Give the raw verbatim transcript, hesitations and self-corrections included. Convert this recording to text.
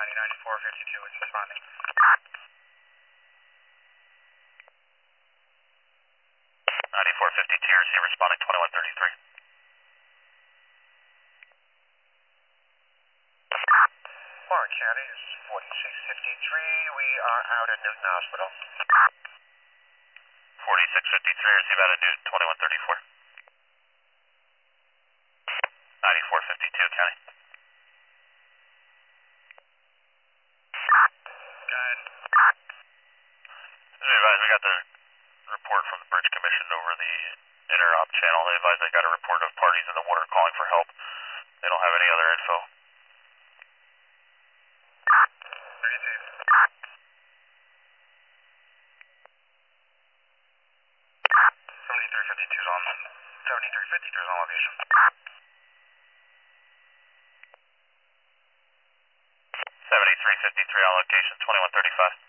County, ninety-four fifty-two is responding. ninety-four fifty-two, receive responding twenty-one thirty-three. Warren County, this is forty-six fifty-three. We are out at Newton Hospital. forty-six fifty-three, receive out at Newton, twenty-one thirty-four. ninety-four fifty-two, County. Good. They advise we got the report from the Bridge Commission over the interop channel. They advise they got a report of parties in the water calling for help. They don't have any other info. seventy-three fifty-two is on, seventy-three fifty-two is on location. seventy-three fifty-three on location, twenty-one thirty-five.